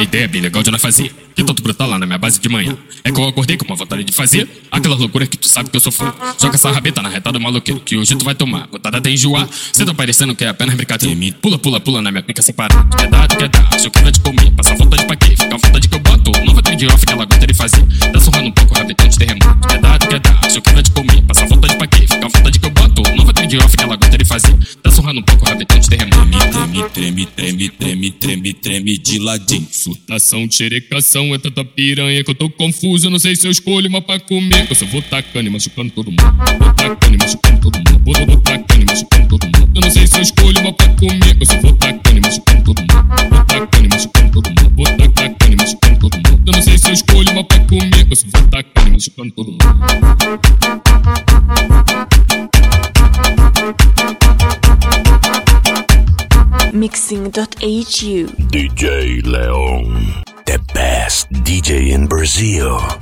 ideia bem legal de nós fazer. Que tanto brutal lá na minha base de manhã. É que eu acordei com uma vontade de fazer aquela loucura que tu sabe que eu sou fã. Joga essa rabeta na reta do maloqueiro, que hoje tu vai tomar. Botada até enjoar. Cê tá parecendo que é apenas brincadeira. Pula, pula, pula na minha pica sem parar. Quer dar, acho que vai te comer. Passa vontade pra quê? Fica a vontade que eu boto. Nova trade off que ela gosta de fazer. Tá surrando um pouco, rabetão de terremoto. Quer dar, acho que vai te comer. Passa vontade pra quê? Fica a vontade que eu boto. Nova trade off que ela gosta de fazer. Tá surrando um pouco, rabetão de terremoto. Treme de ladinho. Surtação, xerecação, é tanta piranha que eu tô confuso. Não sei se eu escolho uma pra comer. Eu só vou tacando e machucando todo mundo. Vou tacando e machucando todo mundo. Vou tacando e machucando todo mundo. Eu não sei se eu escolho uma pra comer. Eu só vou tacando e machucando todo mundo. Vou tacando e machucando todo mundo. Vou tacando e machucando todo mundo. Eu não sei se eu escolho uma pra comer. Eu só vou tacando e machucando todo mundo. Mixing.hu DJ Leon, the best DJ in Brazil.